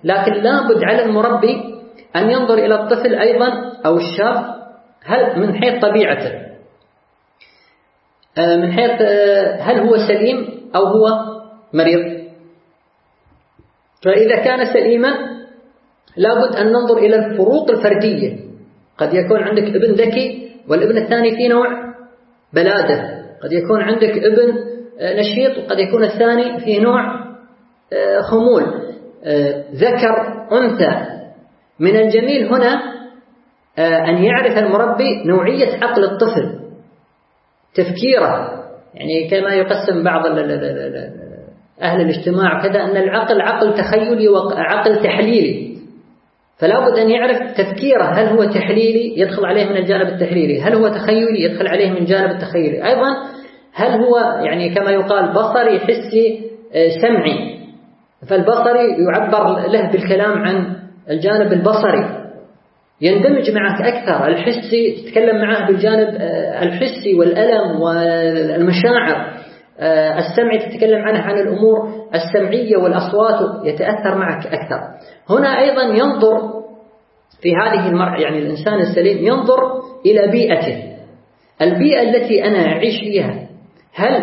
لكن لابد على المربي أن ينظر إلى الطفل أيضا أو الشاب هل من حيث طبيعته، من حيث هل هو سليم أو هو مريض. فإذا كان سليما لابد أن ننظر إلى الفروق الفردية. قد يكون عندك ابن ذكي والابن الثاني في نوع بلادة، قد يكون عندك ابن نشيط وقد يكون الثاني في نوع خمول، ذكر أنثى. من الجميل هنا أن يعرف المربي نوعية عقل الطفل، تفكيره، يعني كما يقسم بعض أهل الاجتماع كذا أن العقل عقل تخيلي وعقل تحليلي، فلا بد أن يعرف تفكيره هل هو تحليلي يدخل عليه من الجانب التحليلي، هل هو تخيلي يدخل عليه من الجانب التخيلي، أيضا هل هو يعني كما يقال بصري حسي سمعي، فالبصري يعبر له بالكلام عن الجانب البصري يندمج معك أكثر، الحسي تتكلم معه بالجانب الحسي والألم والمشاعر، السمعي تتكلم عنه عن الأمور السمعية والأصوات يتأثر معك أكثر. هنا أيضا ينظر في هذه المرحلة، يعني الإنسان السليم ينظر إلى بيئته، البيئة التي أنا أعيش فيها هل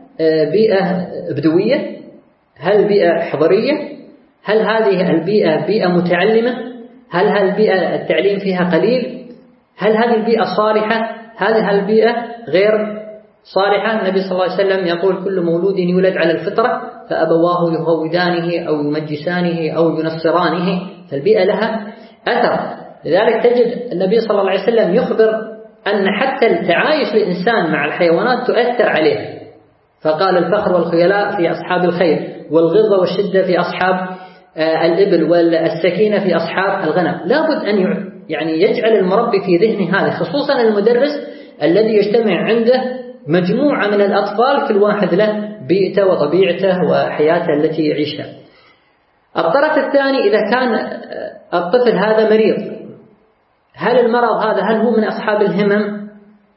بيئة بدوية، هل بيئة حضرية، هل هذه البيئة بيئة متعلمة، هل البيئة التعليم فيها قليل، هل هذه البيئة صالحة، هذه البيئة غير صالحة. النبي صلى الله عليه وسلم يقول كل مولود يولد على الفطرة فأبواه يهودانه أو يمجسانه أو ينصرانه، فالبيئة لها أثر. لذلك تجد النبي صلى الله عليه وسلم يخبر أن حتى التعايش الإنسان مع الحيوانات تؤثر عليه، فقال الفخر والخيلاء في أصحاب الخيل، والغلظة والشدة في أصحاب الإبل، والسكينة في أصحاب الغنم. لابد أن يعني يجعل المربي في ذهنه هذا، خصوصا المدرس الذي يجتمع عنده مجموعة من الأطفال كل واحد له بيئته وطبيعته وحياته التي يعيشها. الطرف الثاني إذا كان الطفل هذا مريض، هل المرض هذا هل هو من أصحاب الهمم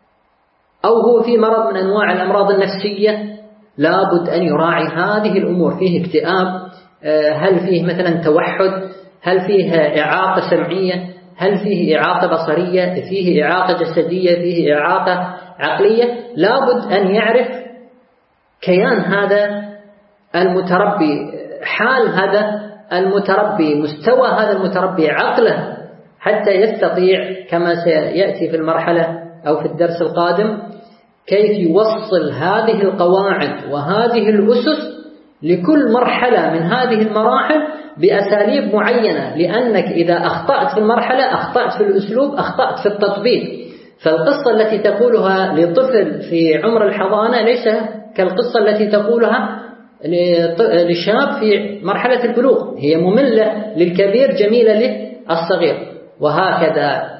أو هو في مرض من أنواع الأمراض النفسية؟ لابد أن يراعي هذه الأمور، فيه اكتئاب، هل فيه مثلا توحد، هل فيه إعاقة سمعية، هل فيه إعاقة بصرية، فيه إعاقة جسدية، فيه إعاقة عقلية. لابد أن يعرف كيان هذا المتربي، حال هذا المتربي، مستوى هذا المتربي، عقله، حتى يستطيع كما سيأتي في المرحلة أو في الدرس القادم كيف يوصل هذه القواعد وهذه الأسس لكل مرحلة من هذه المراحل بأساليب معينة، لأنك إذا أخطأت في المرحلة أخطأت في الأسلوب، أخطأت في التطبيق. فالقصة التي تقولها لطفل في عمر الحضانة ليس كالقصة التي تقولها لشاب في مرحلة البلوغ، هي مملة للكبير جميلة للصغير، وهكذا